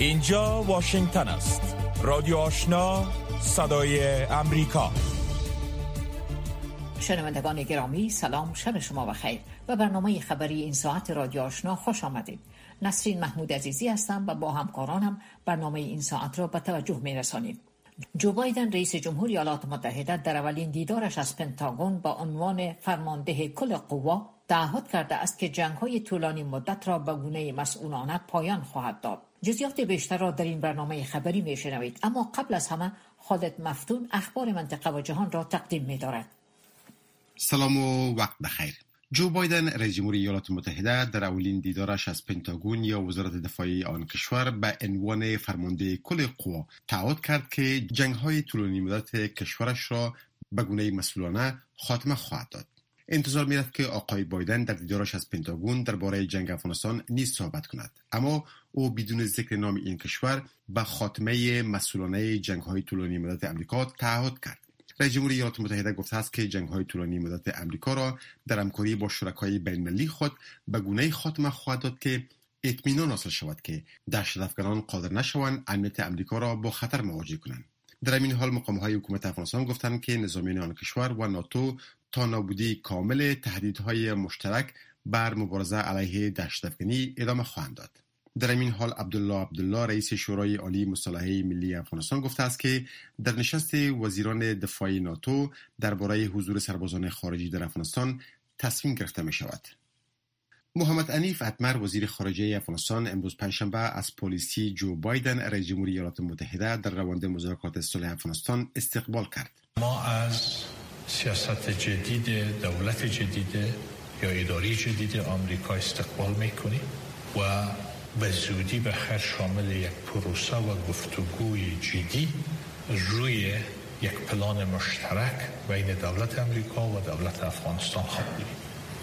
اینجا واشنگتن است. رادیو آشنا، صدای امریکا. شنوندگان گرامی، سلام، شب شما بخیر. و برنامه خبری این ساعت رادیو آشنا خوش آمدید. نسرین محمود عزیزی هستم و با همکارانم برنامه این ساعت را به توجه می‌رسانیم. جو بایدن رئیس جمهوری ایالات متحده در اولین دیدارش از پنتاگون با عنوان فرمانده کل قوا تعهد کرده است که جنگ‌های طولانی مدت را به گونه مسئولانه پایان خواهد داد. جزئیات بیشتر را در این برنامه خبری می‌شنوید، اما قبل از همه خالد مفتون اخبار منطقه و جهان را تقدیم می‌دارد. سلام و وقت بخیر. جو بایدن رئیس جمهوری ایالات متحده در اولین دیدارش از پنتاگون یا وزارت دفاعی آن کشور به عنوان فرمانده کل قوا تعهد کرد که جنگ‌های طولانی مدت کشورش را به گونه مسئولانه خاتمه خواهد داد. انتظار می‌رفت که آقای بایدن در دیدارش از پنتاگون درباره جنگ افغانستان نیز صحبت کند، اما او بدون ذکر نام این کشور به خاتمه مسئولانه جنگ‌های طولانی مدت آمریکا تعهد کرد. رئیس جمهوری ایالات متحده گفته است که جنگ‌های طولانی مدت آمریکا را در همکاری با شرکای بین‌المللی خود به گونه‌ای خاتمه خواهد داد که اطمینان حاصل شود که دهشت‌افکنان قادر نشوند امنیت آمریکا را با خطر مواجه کنند. در این حال مقام‌های حکومت افغانستان گفتند که نظامیان آن کشور و ناتو تا نابودی کامل تهدیدهای مشترک بر مبارزه علیه دهشت‌افکنی ادامه خواهند داد. در این حال عبدالله رئیس شورای عالی مصالحه ملی افغانستان گفته است که در نشست وزیران دفاع ناتو درباره حضور سربازان خارجی در افغانستان تصمیم گرفته می شود. محمد عنیف اتمر وزیر خارجه افغانستان امروز پنجشنبه از پالیسی جو بایدن رئیس جمهوری ایالات متحده در روند مذاکرات صلح افغانستان استقبال کرد. ما از سیاست جدید دولت جدید یا اداره جدید آمریکا استقبال میکنیم و به زودی بخیر شامل یک پروسه و گفتگوی جدی روی یک پلان مشترک بین دولت آمریکا و دولت افغانستان خواهد بود.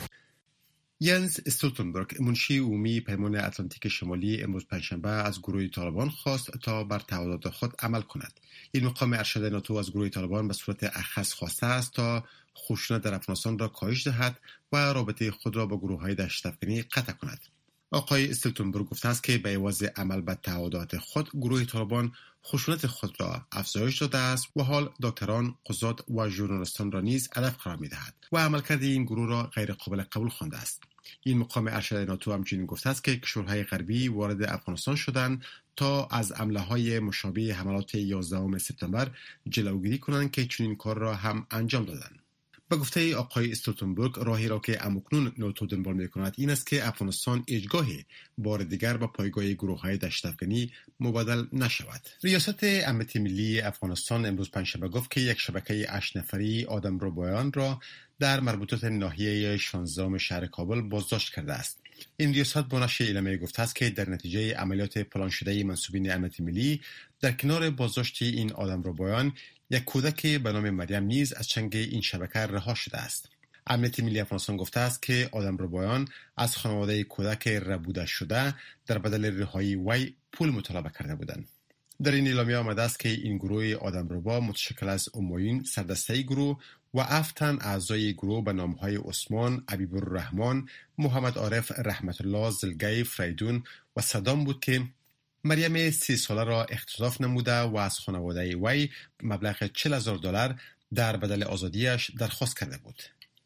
ینز استولتنبرگ منشی عمومی پیمان اتلانتیک شمالی امروز پنجشنبه از گروه طالبان خواست تا بر تعهدات خود عمل کند. این مقام ارشد ناتو از گروه طالبان به صورت اخص خواسته است تا خشونت در افغانستان را کاهش دهد و رابطه خود را با گروه‌های دهشت‌افکنی قطع کند. آقای استولتنبرگ گفته است که به عوض عمل به تعهدات خود گروه طالبان خشونت خود را افزایش داده است و حال دکتران، قضات و ژورنالیستان را نیز هدف قرار می‌دهد و عملکرد این گروه را غیر قابل قبول خوانده است. این مقام ارشد ناتو همچنین گفته است که کشورهای غربی وارد افغانستان شدند تا از حمله‌های مشابه حملات 11 سپتامبر جلوگیری کنند که چنین کار را هم انجام دادند. به گفته آقای استولتنبرگ راهی را که اکنون ناتو دنبال می‌کند این است که افغانستان هیچگاه بار دیگر به پایگاه گروه‌های دهشت‌افکنی مبادل نشود. ریاست امنیت ملی افغانستان امروز پنجشنبه گفت که یک شبکه 8 نفری آدمربایان را در مربوطات ناحیه 16 شهر کابل بازداشت کرده است. این ریاست با نشر اعلامیه گفته است که در نتیجه عملیات پلان شده منسوبین امنیت ملی در کنار بازداشت این آدمربایان یک کودک به نام مریم نیز از چنگ این شبکه رها شده است. امنیت ملی افغانستان گفته است که آدمربایان از خانواده کودک ربوده شده در بدل رهایی وی پول مطالبه کرده بودند. در این اعلامیه آمده است که این گروه آدمربا متشکل از امویین سردسته گروه و 7 تن اعضای گروه به نامهای عثمان، حبیب الرحمن، محمد عارف رحمت الله زلگی فریدون و صدام بود که مریم 30 ساله را اختطاف نموده و از خانواده وی مبلغ $40,000 در بدل آزادیش درخواست کرده بود.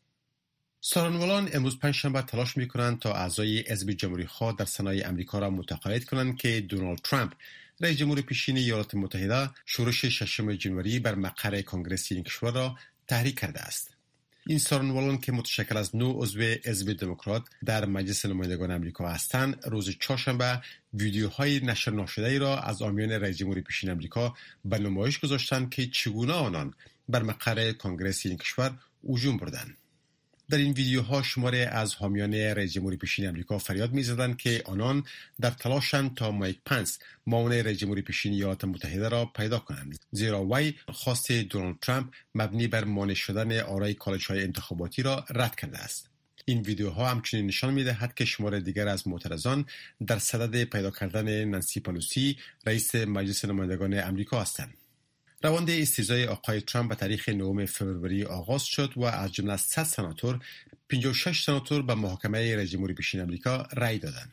سارنوالان امروز پنجشنبه تلاش می‌کنند تا اعضای حزب جمهوری‌خواه در سنای آمریکا را متقاعد کنند که دونالد ترامپ رئیس جمهور پیشین ایالات متحده شورش 6 جنوری بر مقر کنگره این کشور را تحریک کرده است. این سارنوالان که متشکل از 9 عضو حزب دموکرات در مجلس نمایندگان آمریکا هستند، روز چهارشنبه ویدیوهای نشر نشده را از حامیان رئیس جمهور پیشین آمریکا به نمایش گذاشتند که چگونه آنان بر مقر کنگره این کشور هجوم بردند. در این ویدیوها شماری از حامیان رئیس جمهور پیشین آمریکا فریاد می‌زدند که آنان در تلاشند تا مایک پنس معاون رئیس جمهور پیشین ایالات متحده را پیدا کنند، زیرا وی خواست دونالد ترامپ مبنی بر مانع شدن آرای کالج‌های انتخاباتی را رد کرده است. این ویدیوها همچنین نشان می‌دهد که شمار دیگر از معترضان در صدد پیدا کردن نانسی پلوسی رئیس مجلس نمایندگان آمریکا هستند. روند استیضای آقای ترامپ به تاریخ 9 فوریه آغاز شد و از جمله 100 سناتور 56 سناتور به محاکمه رئیس جمهور پیشین آمریکا رأی دادند.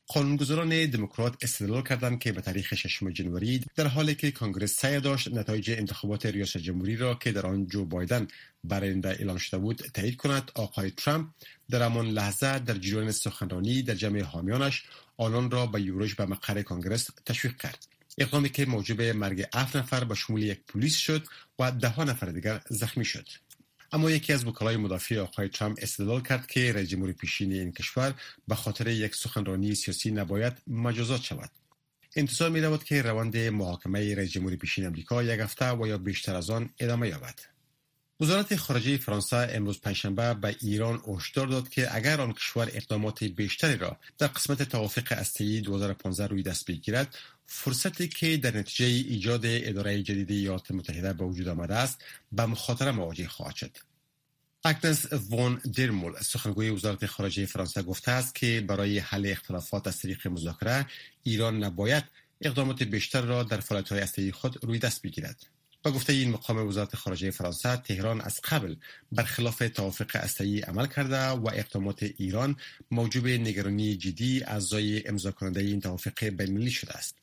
قانونگذاران دموکرات استدلال کردند که به تاریخ 6 جنوری در حالی که کنگره سعی داشت نتایج انتخابات ریاست جمهوری را که در آن جو بایدن برنده اعلام شده بود تایید کند، آقای ترامپ در همان لحظه در جریان سخنرانی در جمع حامیانش آنان را به یورش به مقر کنگره تشویق کرد. اقدامی که موجب مرگ 7 نفر به شمول یک پلیس شد و 10 نفر دیگر زخمی شد. اما یکی از وکلای مدافع آقای ترامپ استدلال کرد که رئیس جمهور پیشین این کشور به خاطر یک سخنرانی سیاسی نباید مجازات شود. انتظار می رود که روند محاکمه رئیس جمهور پیشین آمریکا یک هفته و یا بیشتر از آن ادامه یابد. وزارت خارجه فرانسه امروز پنجشنبه به ایران هشدار داد که اگر آن کشور اقدامات بیشتری را در قسمت توافق هسته‌ای 2015 روی دست بگیرد، فرصتی که در نتیجه ایجاد اداره جدید ایالات متحده به وجود آمده است به مخاطره مواجه خواهد شد. اگنس وان درمول سخنگوی وزارت خارجه فرانسه گفته است که برای حل اختلافات از طریق مذاکره ایران نباید اقدامات بیشتر را در فعالیت‌های هسته‌ای خود روی دست بگیرد. با گفته این مقام وزارت خارجه فرانسه، تهران از قبل برخلاف توافق هسته‌ای عمل کرده و اقدامات ایران موجب نگرانی جدی اعضای امضا کننده این توافق بین‌المللی شده است.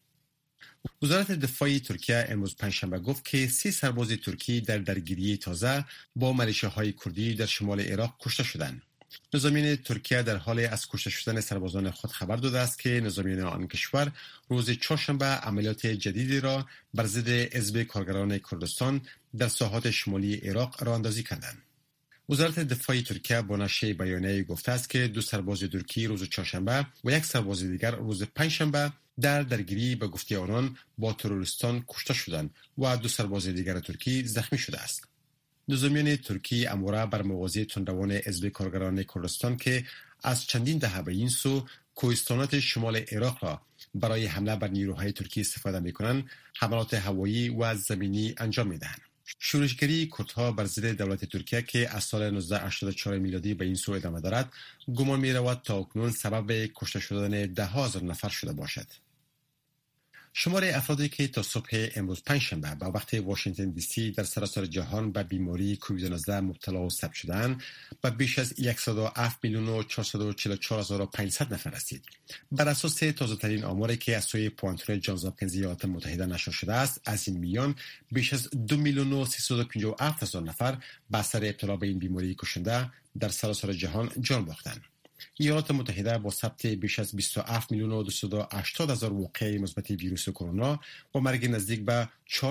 وزارت دفاع ترکیه امروز پنجشنبه گفت که 3 سرباز ترکی در درگیری تازه با میلیشیاهای کردی در شمال عراق کشته شدند. نظامیان ترکیه در حال از کشته شدن سربازان خود خبر داده است که نظامیان آن کشور روز چهارشنبه عملیات جدیدی را بر ضد حزب کارگران کردستان در ساحات شمالی عراق راه اندازی کردند. وزارت دفاع ترکیه با نشر بیانیه‌ای گفته است که 2 سرباز ترکی روز چهارشنبه و 1 سرباز دیگر روز پنجشنبه در درگیری به گفته آنان با تروریستان کشته شدند و 2 سرباز دیگر ترکی زخمی شده است. نظامیان ترکی امروز بر موازی تندروان حزب کارگران کردستان که از چندین دهه به این سو کوهستانات شمال عراق را برای حمله بر نیروهای ترکی استفاده می‌کنند، حملات هوایی و زمینی انجام می‌دهند. شورشگری کردها بر ضد دولت ترکیه که از سال 1984 میلادی به این سو ادامه دارد، گمان می‌رود تا اکنون سبب کشته شدن 10,000 نفر شده باشد. شمار افرادی که تا صبح امروز پنجشنبه به وقت واشنگتن دی سی در سراسر جهان به بیماری کووید 19 مبتلا و ثبت شدند به بیش از 107,444,500 نفر رسید. بر اساس تازه‌ترین آماری که از سوی پوانتور جانز هاپکینز ایالات متحده نشر شده است، از این میان بیش از 2,357,000 نفر به اثر ابتلا به این بیماری کشنده در سراسر جهان جان باختند. ایالات متحده با ثبت بیش از 27,280,000 واقعه مثبت ویروس کرونا و مرگ نزدیک به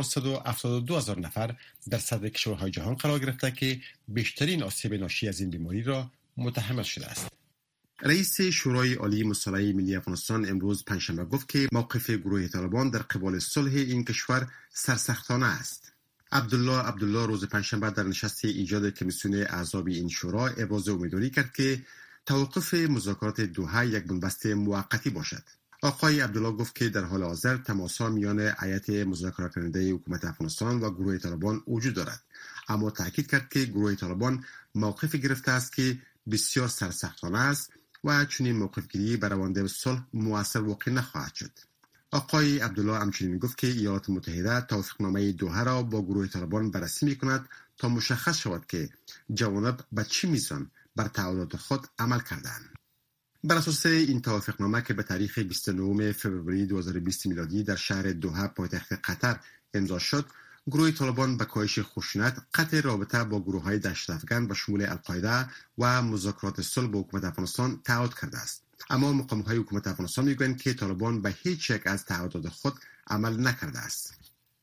472,000 نفر در صدر کشورهای جهان قرار گرفته که بیشترین آسیب ناشی از این بیماری را متحمل شده است. رئیس شورای عالی مصالحه ملی افغانستان امروز پنجشنبه گفت که موقف گروه طالبان در قبال صلح این کشور سرسختانه است. عبدالله روز پنجشنبه در نشست ایجاد کمیسیون اعضای این شورا ابراز امیدواری کرد که توقف مذاکرات دوحه یک بنبست موقتی باشد. آقای عبدالله گفت که در حال حاضر تماس‌ها میان هیئت مذاکره کننده حکومت افغانستان و گروه طالبان وجود دارد، اما تاکید کرد که گروه طالبان موقف گرفته است که بسیار سرسختانه است و چنین موقفگیری بر روند صلح مؤثر واقع نخواهد شد. آقای عبدالله همچنین گفت که ایالات متحده توافقنامه دوحه را با گروه طالبان بررسی می‌کند تا مشخص شود که جوانب به چه میزان بر تعهدات خود عمل کردند. بر اساس این توافقنامه که به تاریخ 29 فوریه 2020 میلادی در شهر دوحه پایتخت قطر امضا شد، گروه طالبان به کاهش خشونت، قطع رابطه با گروه‌های دهشت‌افکن به شمول القاعده و مذاکرات صلح با حکومت افغانستان تعهد کرده است. اما مقام‌های حکومت افغانستان می‌گویند که طالبان به هیچ یک از تعهدات خود عمل نکرده است.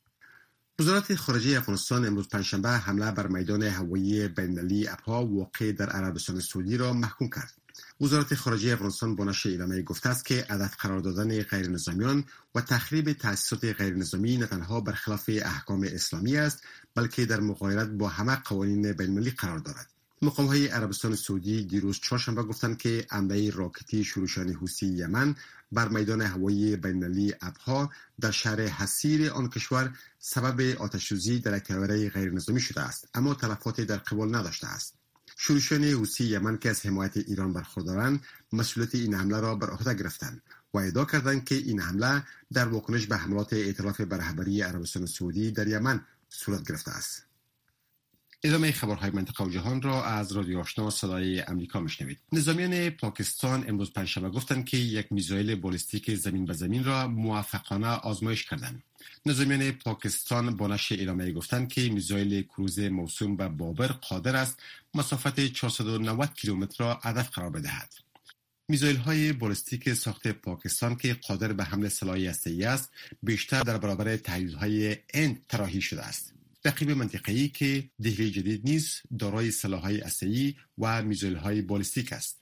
وزارت خارجه افغانستان امروز پنجشنبه حمله بر میدان هوایی بین‌المللی ابها واقع در عربستان سعودی را محکوم کرد. وزارت خارجه افغانستان با نشر اعلامیه گفته است که هدف قرار دادن غیر نظامیان و تخریب تأسیسات غیر نظامی نه تنها برخلاف احکام اسلامی است، بلکه در مغایرت با همه قوانین بین‌المللی قرار دارد. مقام‌های عربستان سعودی دیروز چهارشنبه گفتند که حمله راکتی شورشیان حوثی یمن بر میدان هوایی بین‌المللی ابها در شهر حصیر آن کشور سبب آتش‌سوزی در یک طیاره غیر نظامی شده است، اما تلفاتی در قبال نداشته است. شورشیان حوثی یمن که از حمایت ایران برخوردارند، مسئولیت این حمله را بر عهده گرفتند و ادعا کردند که این حمله در واکنش به حملات ائتلاف بر رهبری عربستان سعودی در یمن صورت گرفته است. ادامه خبرهای منطقه و جهان را از رادیو آشنا صدای امریکا میشنوید. نظامیان پاکستان امروز پنجشنبه گفتند که یک میزایل بالستیک زمین به زمین را موفقانه آزمایش کردند. نظامیان پاکستان با نشر اعلامیه گفتند که میزایل کروز موسوم به بابر قادر است مسافت 490 کیلومتر را هدف قرار بدهد. میزایل های بالستیک ساخت پاکستان که قادر به حمل سلاح هسته‌ای است، بیشتر در برابر تهدیدهای هند طراحی شده است. رقیب منطقه‌ای که دهلی جدید نیز دارای سلاح‌های هسته‌ای و میزایل‌های بالستیک است.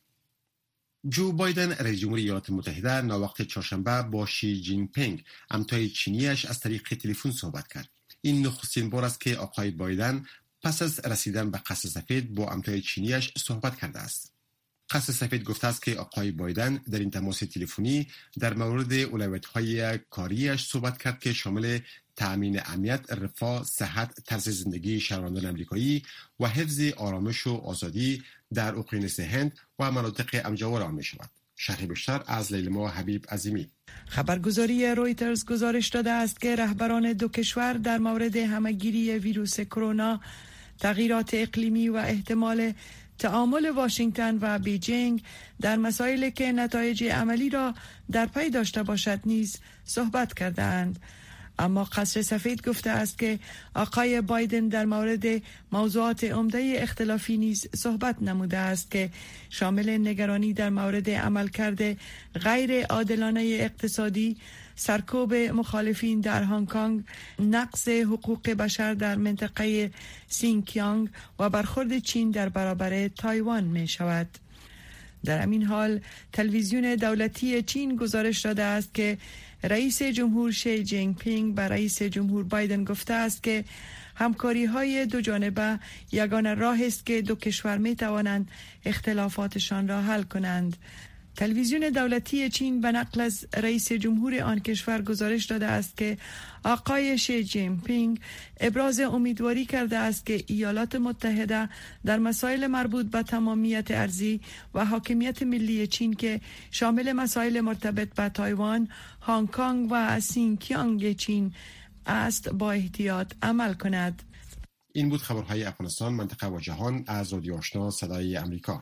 جو بایدن رئیس جمهور ایالات متحده ناوقت چهارشنبه با شی جین پینگ همتای چینیش از طریق تلفن صحبت کرد. این نخستین بار است که آقای بایدن پس از رسیدن به قصر سفید با همتای چینیش صحبت کرده است. قصر سفید گفته است که آقای بایدن در این تماس تلفنی در مورد اولویت‌های کاریش صحبت کرد که شامل تأمین امنیت، رفاه، صحت، طرز زندگی شهروندان آمریکایی و حفظ آرامش و آزادی در اقیانوس هند و مناطق همجوار آن می‌شود. شرح بیشتر از لیلما حبیب عظیمی. خبرگزاری رویترز گزارش داده است که رهبران دو کشور در مورد همهگیری ویروس کرونا، تغییرات اقلیمی و احتمال تعامل واشنگتن و بیجینگ در مسائلی که نتایج عملی را در پی داشته باشد نیز صحبت کردند. اما قصر سفید گفته است که آقای بایدن در مورد موضوعات عمده اختلافی نیز صحبت نموده است که شامل نگرانی در مورد عملکرد غیر عادلانه اقتصادی، سرکوب مخالفین در هنگ کنگ، نقض حقوق بشر در منطقه سینکیانگ و برخورد چین در برابر تایوان می شود. در همین حال تلویزیون دولتی چین گزارش داده است که رئیس جمهور شی جین پینگ به رئیس جمهور بایدن گفته است که همکاری های دو جانبه یگانه راه است که دو کشور می توانند اختلافاتشان را حل کنند. تلویزیون دولتی چین به نقل از رئیس جمهور آن کشور گزارش داده است که آقای شی جین پینگ ابراز امیدواری کرده است که ایالات متحده در مسائل مربوط به تمامیت ارضی و حاکمیت ملی چین که شامل مسائل مرتبط به تایوان، هنگ کنگ و سینکیانگ چین است با احتیاط عمل کند. این بود خبرهای افغانستان، منطقه و جهان از رادیو آشنا صدای امریکا.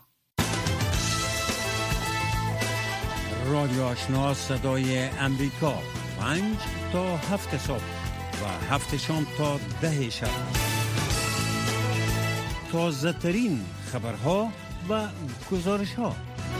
رادیو آشنا صدای امریکا 5 تا 7 صبح و 7 شام تا 10 شب. تازه ترین خبرها و گزارش ها.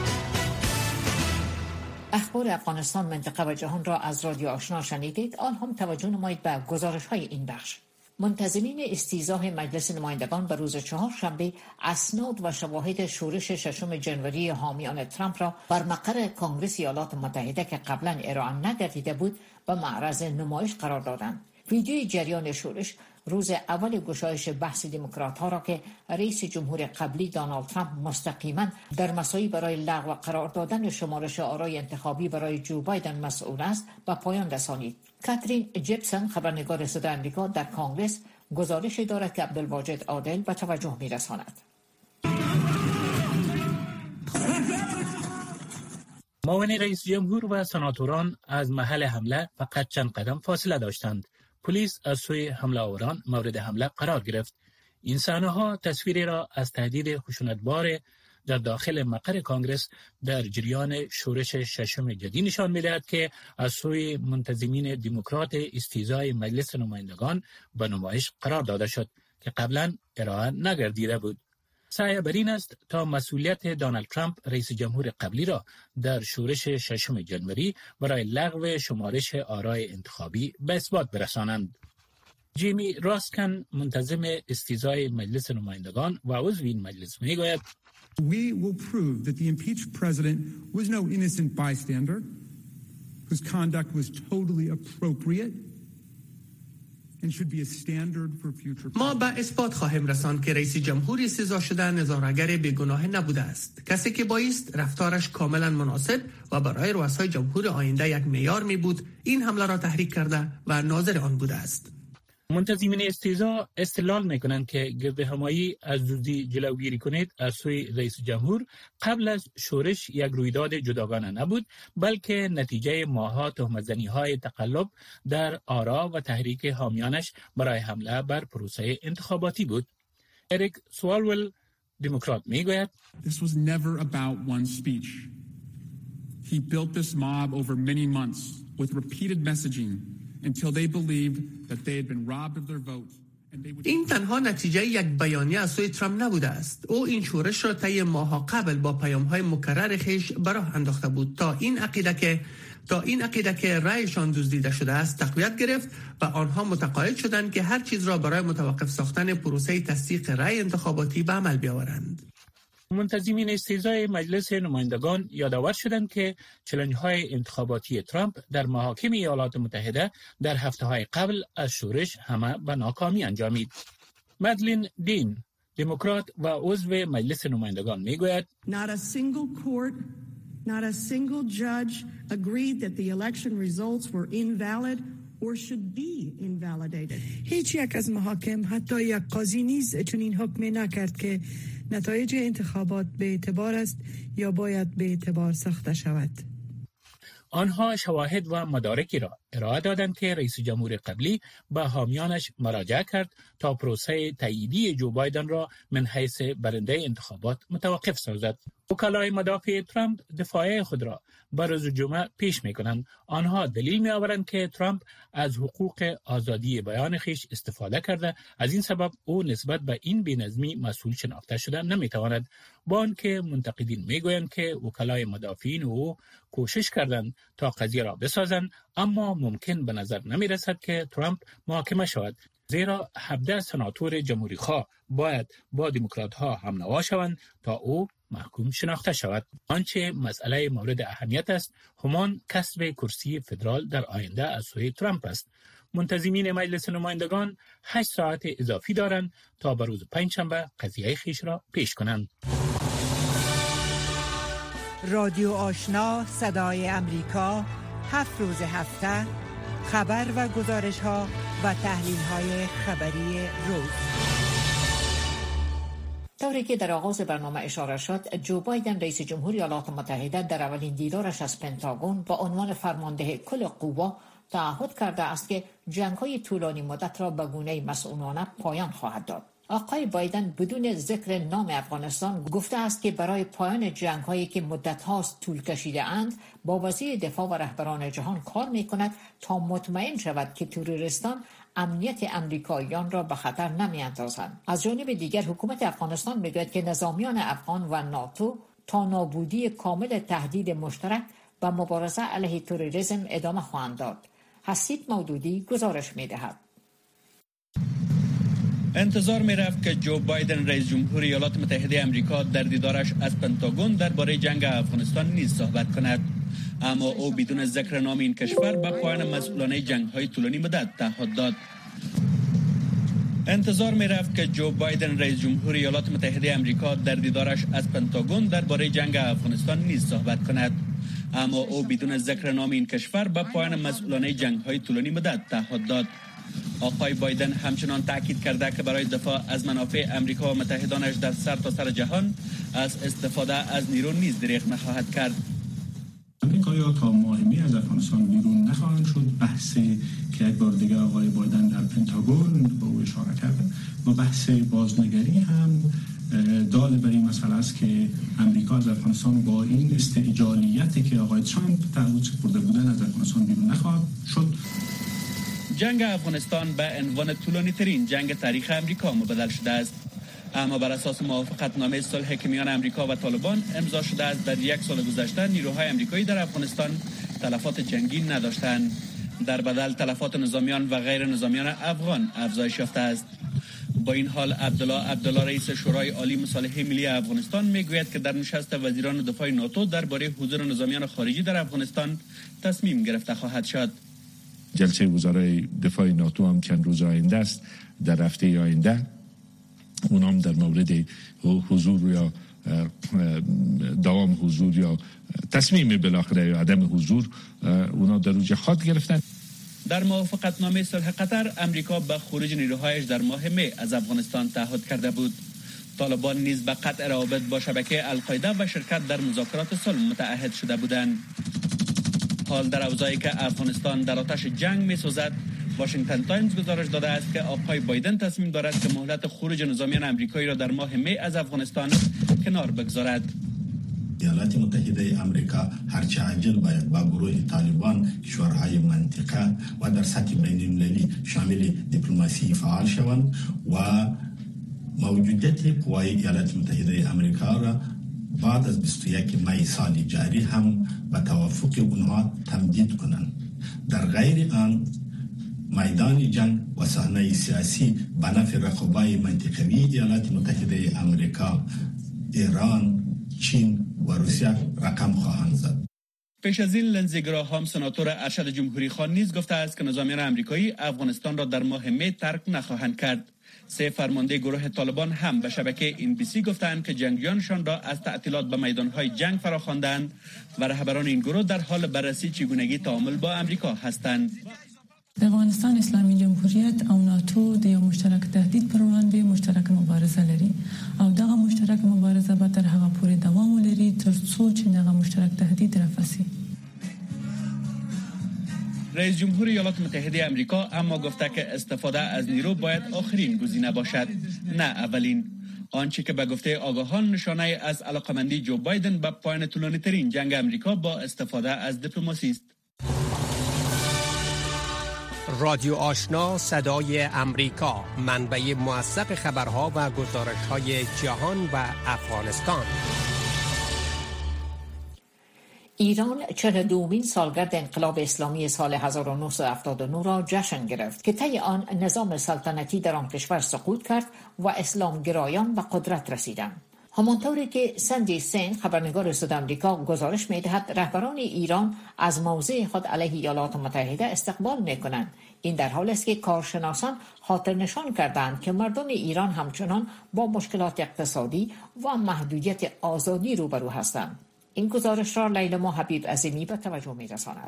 اخبار افغانستان، منطقه و جهان را از رادیو آشنا شنیدید. آن هم توجه نمایید به گزارش های این بخش. منتظمین استیضاح مجلس نمایندگان به روز چهارشنبه اسناد و شواهد شورش 6 جنوری حامیان ترامپ را بر مقر کنگره ایالات متحده که قبلا ارائه نگردیده بود به معرض نمایش قرار دادند. ویدیوی جریان شورش روز اول گشایش بحث دموکرات‌ها را که رئیس جمهور قبلی دونالد ترامپ مستقیما در مساعی برای لغو قرار دادن شمارش آرای انتخابی برای جو بایدن مسئول است به پایان رسانید. کاترین جیپسون، خبرنگار صدای آمریکا در کنگره، گزارش دارد که عبدالواجد عادل به توجه می‌رساند. معاون رئیس جمهور و سناتوران از محل حمله فقط چند قدم فاصله داشتند. پلیس از سوی حمله آوران مورد حمله قرار گرفت. این صحنه‌ها تصویری را از تهدید خشونت‌بار در داخل مقر کنگره در جریان شورش 6 جدی نشان می‌دهد که از سوی منتظمین دموکرات استیضاح مجلس نمایندگان به نمایش قرار داده شد که قبلا ارائه نگردیده بود. سعی بر این است تا مسئولیت دونالد ترامپ رئیس جمهور قبلی را در شورش 6 جنوری برای لغو شمارش آرای انتخابی به اثبات برسانند. جیمی راسکن، منتظم استیضاح مجلس نمایندگان و عضو این مجلس، میگوید We will prove that the impeached president was no innocent bystander whose conduct was totally appropriate. ما به اثبات خواهیم رساند که رئیس جمهوری سزا شده نظاره‌گر بیگناه نبوده است. کسی که بایست رفتارش کاملا مناسب و برای رؤسای جمهور آینده یک معیار می بود، این حمله را تحریک کرده و ناظر آن بوده است. منتظمین استیضاح استدلال میکنند که گردهمایی از دزدی جلوگیری کنید از سوی رئیس جمهور قبل از شورش یک رویداد جداگانه نبود، بلکه نتیجه ماه‌ها تهمت‌زنی‌های تقلب در آرا و تحریک حامیانش برای حمله بر پروسه انتخاباتی بود. اریک سوالول دموکرات میگوید This was never about one speech. He built this mob over many months with repeated messaging until they believed that they had been robbed of their vote. این تنها نتیجه یک بیانیه از سوی ترامپ نبوده است. او این شورش را طی ماه‌ها قبل با پیام‌های مکرر خویش به راه انداخته بود تا این عقیده که رأیشان دزدیده شده است تقویت گرفت و آنها متقاعد شدند که هر چیز را برای متوقف ساختن پروسه تصدیق رأی انتخاباتی به عمل بیاورند. منتظمین استیضاح مجلس نمایندگان یادآور شدند که چالش‌های انتخاباتی ترامپ در محاکم ایالات متحده در هفته‌های قبل از شورش همه به ناکامی انجامید. مدلین دین، دموکرات و عضو مجلس نمایندگان میگوید Not a single court, not a single judge agreed that the election results were invalid or should be invalidated. هیچ یک از محاکم حتی یک قاضی نیز چنین حکمی نکرد که نتایج انتخابات به اعتبار است یا باید به اعتبار ساخته شود. آنها شواهد و مدارکی را ارائه دادند که رئیس جمهور قبلی به حامیانش مراجعه کرد تا پروسه تاییدی جو بایدن را من حیث برنده انتخابات متوقف سازد. وکلای مدافع ترامپ دفاع خود را بر روز جمعه پیش می‌کنند. آنها دلیل می‌آورند که ترامپ از حقوق آزادی بیان خیش استفاده کرده، از این سبب او نسبت به این بی‌نظمی مسئول شناخته شده نمی‌تواند. با آنکه منتقدین می‌گویند که وکلای مدافعین او کوشش کردند تا قضیه را بسازند، اما ممکن به نظر نمی‌رسد که ترامپ محاکمه شود، زیرا 17 سناتور جمهوری خواه باید با دموکرات‌ها همنوا شوند تا او محکوم شناخته شود. آنچه مسئله مورد اهمیت است همان کسب کرسی فدرال در آینده از سوی ترامپ است. منتظمین مجلس نمایندگان 8 ساعت اضافی دارند تا به روز پنجشنبه قضیه خیش را پیش کنند. رادیو آشنا صدای امریکا 7 روز هفته خبر و گزارش ها و تحلیل های خبری روز. طوری که در آغاز برنامه اشاره شد، جو بایدن رئیس جمهور ایالات متحده در اولین دیدارش از پنتاگون با عنوان فرمانده کل قوا تعهد کرده است که جنگ‌های طولانی مدت را به گونه‌ای مسئولانه پایان خواهد داد. آقای بایدن بدون ذکر نام افغانستان گفته است که برای پایان جنگ‌هایی که مدت‌هاست طول کشیده اند با وزیر دفاع و رهبران جهان کار می‌کند تا مطمئن شود که تروریستان امنیت امریکاییان را به خطر نمی‌اندازند. از جانب دیگر حکومت افغانستان می‌گوید که نظامیان افغان و ناتو تا نابودی کامل تهدید مشترک و مبارزه علیه تروریسم ادامه خواهند داد. حسیب مودودی گزارش می‌دهد. انتظار می رفت که جو بایدن رئیس جمهور ایالات متحده آمریکا در دیدارش از پنتاگون درباره جنگ افغانستان نیز صحبت کند، اما او بدون ذکر نام این کشور به پایان مسئولانه جنگ‌های طولانی مدت تعهد داد. انتظار می رفت که جو بایدن رئیس جمهور ایالات متحده آمریکا در دیدارش از پنتاگون درباره جنگ افغانستان نیز صحبت کند، اما او بدون ذکر نام این کشور به پایان مسئولانه جنگ‌های طولانی مدت تعهد داد. آقای بایدن همچنان تاکید کرده که برای دفاع از منافع امریکا و متحدانش در سرتاسر جهان از استفاده از نیرو نیز دریغ نخواهد کرد. امریکایی‌ها تا ماه می از افغانستان بیرون نخواهند شد. بحثی که یک بار دیگر آقای بایدن در پنتاگون به او اشاره کرده و بحث بازنگری هم دال بر این مسئله است که امریکا از افغانستان با این استعجالیتی که آقای ترامپ تعهد سپرده بودن از افغانستان بیرون نخواهد شد. جنگ افغانستان به عنوان طولانی ترین جنگ تاریخ امریکا مبادله شده است، اما بر اساس موافقتنامه صلح که میان امریکا و طالبان امضا شده است در یک سال گذشته نیروهای امریکایی در افغانستان تلفات جنگی نداشتند. در بدل تلفات نظامیان و غیر نظامیان افغان افزایش یافته است. با این حال عبدالله رئیس شورای عالی مصالحه ملی افغانستان میگوید که در نشست وزیران دفاع ناتو درباره حضور نظامیان خارجی در افغانستان تصمیم گرفته خواهد شد. جلسه وزرای دفاع ناتو هم چند روز آینده است، در هفته آینده اونام در مورد حضور یا دوام حضور یا تصمیم بالاخره یا عدم حضور اونا در اوج خواهد گرفتن. در موافقتنامه صلح قطر امریکا به خروج نیروهایش در ماه می از افغانستان تعهد کرده بود. طالبان نیز به قطع روابط با شبکه القاعده و شرکت در مذاکرات صلح متعهد شده بودند. حال در اوضاعی که افغانستان در آتش جنگ می سوزد، واشنگتن تایمز گزارش داده است که آقای بایدن تصمیم دارد که مهلت خروج نظامیان آمریکایی را در ماه می از افغانستان کنار بگذارد. ایالات متحده آمریکا هرچه عاجل باید با گروه طالبان کشورهای منطقه و در سطح بین المللی شامل دیپلماسی فعال شوند و موجودیت قوای ایالات متحده آمریکا را بعد از 21 می سال جاری هم به توافق اونها تمدید کنند. در غیر آن میدان جنگ و صحنه سیاسی به نفع رقبای منطقوی ایالات متحده آمریکا، ایران، چین و روسیه رقم خواهند زد. پیش از این لنزی گراهام سناتور ارشد جمهوری خواه نیز گفته است که نظامیان آمریکایی افغانستان را در ماه می ترک نخواهند کرد. 3 فرمانده گروه طالبان هم به شبکه NBC گفتند که جنگیانشان را از تعطیلات به میدانهای جنگ فراخواندند و رهبران این گروه در حال بررسی چگونگی تعامل با آمریکا هستند. د افغانستان اسلامي جمهوریت او ناتو د یو مشترک تهدید پر وړاندې مشترک مبارزه لري او دغه مشترک مبارزه به تر هغه پورې دوام ولري تر څو چې دغه مشترک تهدید رفع‌شي. رئیس جمهور ایالات متحده آمریکا اما گفته که استفاده از نیرو باید آخرین گزینه باشد، نه اولین. آنچه که به گفته آگاهان نشانه از علاقمندی جو بایدن به پایان طولانی ترین جنگ آمریکا با استفاده از دیپلماسی است. رادیو آشنا صدای امریکا، منبع موثق خبرها و گزارش‌های جهان و افغانستان. ایران 42مین سالگرد انقلاب اسلامی سال 1979 را جشن گرفت که طی آن نظام سلطنتی در آن کشور سقوط کرد و اسلامگرایان به قدرت رسیدند. همانطوری که سندی سین خبرنگار صدای آمریکا گزارش می‌دهد، رهبران ایران از موضع خود علیه ایالات متحده استقبال می‌کنند. این در حالی است که کارشناسان خاطر نشان کردند که مردم ایران همچنان با مشکلات اقتصادی و محدودیت آزادی روبرو هستند. این گزارش را لیلا حبیب عظیمی به توجه می‌رساند.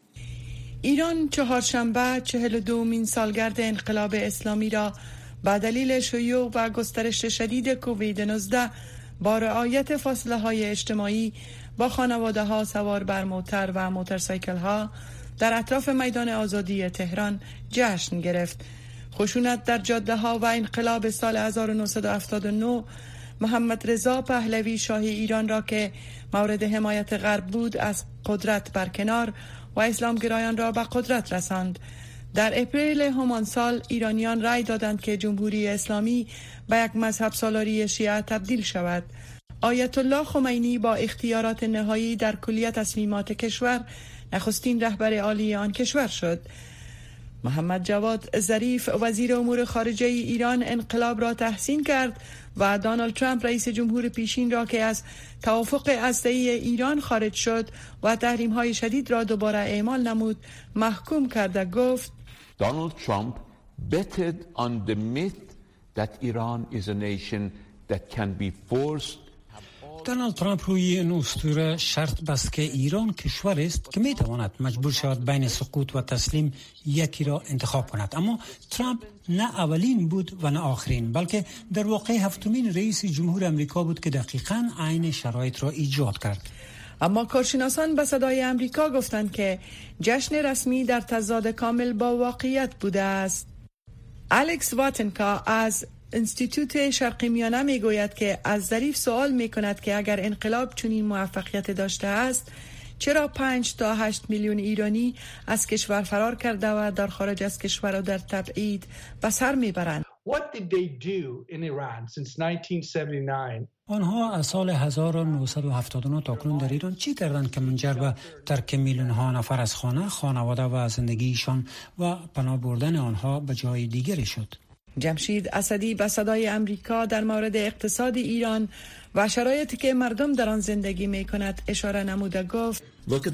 ایران چهارشنبه 42مین سالگرد انقلاب اسلامی را با دلیل شیوع و گسترش شدید کووید 19 با رعایت فاصله های اجتماعی با خانواده ها سوار بر موتر و موتورسایکل ها در اطراف میدان آزادی تهران جشن گرفت. خشونت در جاده ها و انقلاب سال 1979 محمد رضا پهلوی شاه ایران را که مورد حمایت غرب بود از قدرت برکنار و اسلامگرایان را به قدرت رساند. در اپریل همان سال ایرانیان رأی دادند که جمهوری اسلامی به یک مذهب سالاری شیعه تبدیل شود. آیت الله خمینی با اختیارات نهایی در کلیه تصمیمات کشور نخستین رهبر عالی آن کشور شد. محمد جواد ظریف وزیر امور خارجه ایران انقلاب را تحسین کرد و دونالد ترامپ رئیس جمهور پیشین را که از توافق هسته‌ای ایران خارج شد و تحریم‌های شدید را دوباره اعمال نمود محکوم کرده گفت Donald Trump betted on the myth that Iran is a nation that can be forced. دونالد ترامپ روی این اسطوره شرط بست که ایران کشور است که میتواند مجبور شود بین سقوط و تسلیم یکی را انتخاب کند. اما ترامپ نه اولین بود و نه آخرین، بلکه در واقع هفتمین رئیس جمهور امریکا بود که دقیقاً عین شرایط را ایجاد کرد. اما کارشناسان به صدای امریکا گفتند که جشن رسمی در تضاد کامل با واقعیت بوده است. الکس واتنکا از انستیتوت شرقی میانه می گوید که از ظریف سوال می کند که اگر انقلاب چنین موفقیت داشته است چرا 5 تا 8 میلیون ایرانی از کشور فرار کرده و در خارج از کشور و در تبعید به سر می برند. What did they do in Iran since 1979? آنها از سال 1979 تا کنون در ایران چی کردند که منجر به ترک میلیون ها نفر از خانه، خانواده و زندگیشان و پناه بردن آنها به جای دیگری شد؟ جمشید اسدی به صدای امریکا در مورد اقتصاد ایران و شرایطی که مردم در آن زندگی می کند اشاره نموده گفت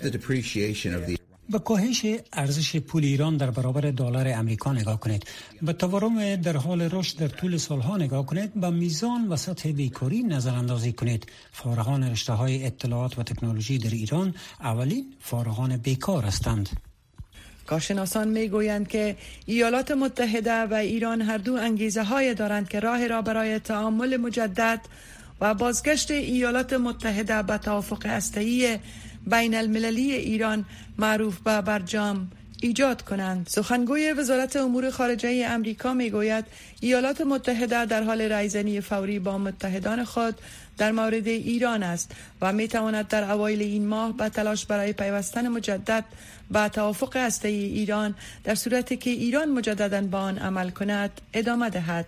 به کاهش ارزش پول ایران در برابر دلار امریکا نگاه کنید. به تورم در حال رشد در طول سالها نگاه کنید. به میزان و سطح بیکاری نظر اندازی کنید. فارغان رشته‌های اطلاعات و تکنولوژی در ایران اولین فارغان بیکار هستند. کارشناسان میگویند که ایالات متحده و ایران هر دو انگیزه های دارند که راه را برای تعامل مجدد و بازگشت ایالات متحده به توافق هسته‌ای بین المللی ایران معروف به برجام ایجاد کنند. سخنگوی وزارت امور خارجه امریکا میگوید ایالات متحده در حال رایزنی فوری با متحدان خود در مورد ایران است و میتواند در اوایل این ماه به تلاش برای پیوستن مجدد به توافق هسته‌ای ایران در صورتی که ایران مجدداً با آن عمل کند ادامه دهد.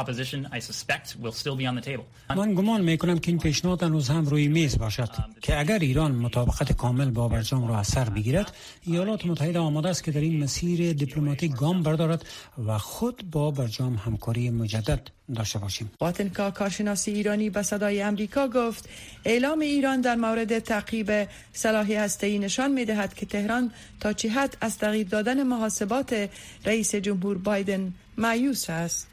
من گمان میکنم که این پیشنهاد هنوز هم روی میز باشد که اگر ایران مطابقت کامل با برجام را از سر بگیرد، ایالات متحده آماده است که در این مسیر دیپلماتیک گام بردارد و خود با برجام همکاری مجدد داشته باشیم. واتنکا کارشناس ایرانی به صدای امریکا گفت اعلام ایران در مورد تعقیب سلاح هسته‌ای نشان می‌دهد که تهران تا چه حد از تغییر دادن محاسبات رئیس جمهور بایدن مایوس است.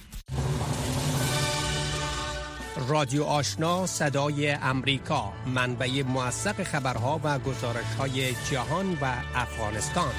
رادیو آشنا صدای امریکا، منبع موثق خبرها و گزارش‌های جهان و افغانستان.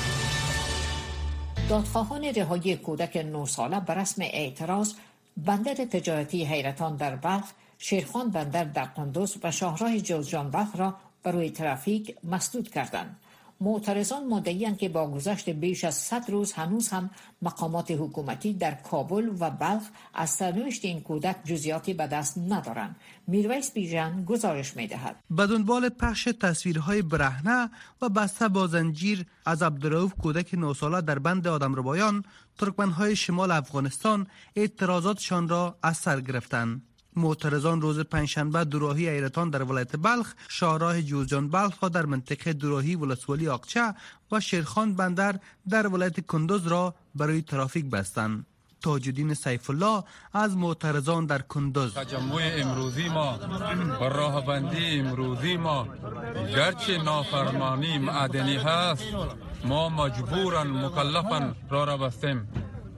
دادخواهان رهایی کودک 9 ساله به رسم اعتراض بندر تجارتی حیرتان در بلخ، شیرخان بندر در قندوز و شاهراه جوزجان بلخ را برای ترافیک مسدود کردند. معترضان مدعی‌اند که با گذشت بیش از 100 روز هنوز هم مقامات حکومتی در کابل و بلخ از سرنوشت این کودک جزئیاتی به دست ندارند. میرویس بیژن گزارش می‌دهد. به دنبال پخش تصویرهای برهنه و بسته با زنجیر از عبدالرؤوف کودک 9 ساله در بند آدمربایان، ترکمن‌های شمال افغانستان اعتراضاتشان را از سر گرفتند. معترضان روز پنجشنبه دوراهی حیرتان در ولایت بلخ، شاهراه جوزجان بلخ را در منطقه دوراهی ولسوالی آقچه و شیرخان بندر در ولایت کندوز را برای ترافیک بستند. تاج‌الدین سیف الله از معترضان در کندوز: تجمع امروزی ما و راهبندی امروزی ما گرچه نافرمانی معدنی هست، ما مجبورن مکلفن را بستیم.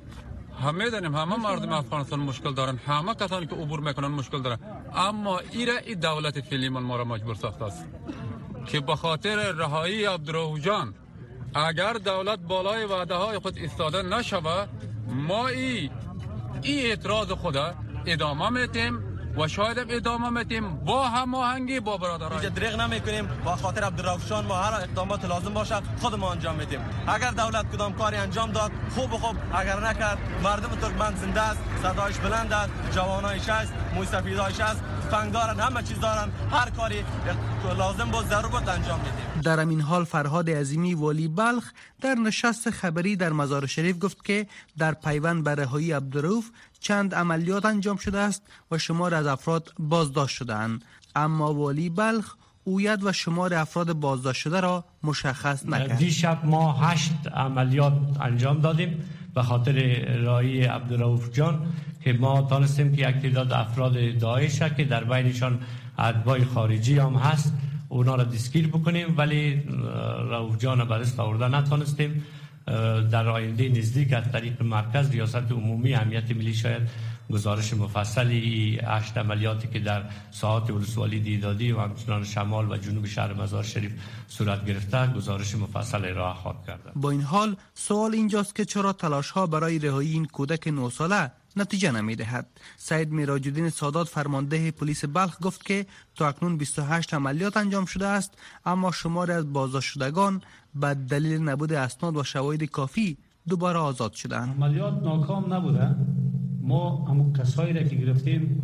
همه دانیم همه مردم افغانستان مشکل دارن، همه کسانی که عبور میکنن مشکل دارن، اما این دولت فعلیمان ما را مجبور ساخته است که به خاطر رهایی عبدالرؤوف جان اگر دولت بالای وعده های خود ایستاده نشوه، ما این اعتراض خود ادامه میتیم و شاید ادامه میتیم با هماهنگی با برادران. اینجا دریغ نمیکنیم، با خاطر عبدالرؤوف جان ما هر اقدامات لازم باشه خود ما انجام میدیم. اگر دولت کدام کاری انجام داد خوب، اگر نکرد مردم ترکمن زنده است، صدایش بلند است، جوانایش است، موی سفیدایش است، فنگ دارن، همه چیز دارن، هر کاری لازم بود ضرور بود انجام میدیم. در این حال فرهاد عظیمی والی بلخ در نشست خبری در مزار شریف گفت که در پیوند به رهایی عبدالرؤوف چند عملیات انجام شده است و شمار از افراد بازداشت شده‌اند، اما والی بلخ هویت و شمار افراد بازداشت شده را مشخص نکرد. دیشب ما 8 عملیات انجام دادیم به خاطر رهایی عبدالرؤوف جان که ما تانستیم که یک تعداد افراد داعش که در بینشان اتباع خارجی هم هست اونا را دستگیر بکنیم، ولی رؤوف جان به دست آورده نتانستیم. در آینده نزدیک از طریق مرکز ریاست عمومی امنیت ملی شاید گزارش مفصلی 8 عملیاتی که در ساحات ولسوالی دیدادی و همچنان شمال و جنوب شهر مزار شریف صورت گرفته گزارش مفصل ارائه خواهد کرد. با این حال سوال اینجاست که چرا تلاش‌ها برای رهایی این کودک 9 ساله نتیجه نمی‌دهد. سید میراج‌الدین سادات فرمانده پلیس بلخ گفت که تا اکنون 28 عملیات انجام شده است، اما شماری از بازداشت شدگان به دلیل نبود اسناد و شواهد کافی دوباره آزاد شدند. عملیات ناکام نبوده. ما همون کسایی را که گرفتیم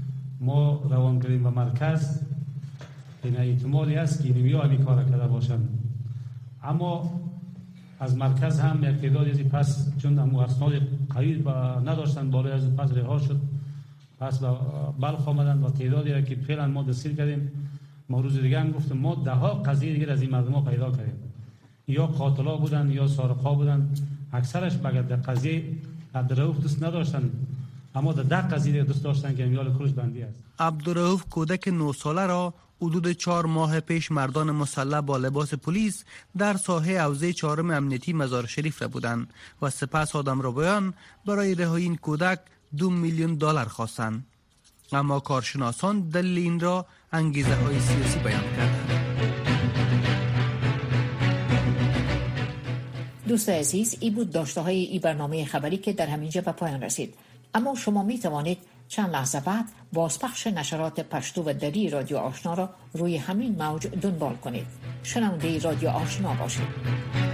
ما روان کردیم به مرکز. این احتمالی است که اینویا همین کار کرده باشند، اما از مرکز هم یک تعدادی از پس چون همون اسناد قوی نداشتن بالای از پس رها شد، پس به بلخ آمدن و تعدادی را که فعلا ما دستگیر کردیم. ما روز دیگه هم گفتم ما 10 قضیه دیگه از این مردم ها پیدا کردیم، یا قاتلا بودن یا سارقا بودن، اکثرش بگرد قضیه عبدالرؤوف دوست نداشتن، اما در 10 قضیه دوست داشتن که امیال کروش بندی است. عبدالرؤوف کودک 9 ساله را حدود 4 ماه پیش مردان مسلح با لباس پلیس در ساحه حوزه 4 امنیتی مزار شریف را بودند و سپس آدمربایان برای رهایی این کودک 2 میلیون دلار خواستند، اما کارشناسان دلیل این را انگیزه های سیاسی بیان کردند. دوست عزیز، این بود داشته های این برنامه خبری که در همینجا به پایان رسید، اما شما می توانید چند لحظه بعد بازپخش نشرات پشتو و دری رادیو آشنا را روی همین موج دنبال کنید. شنونده رادیو آشنا باشید.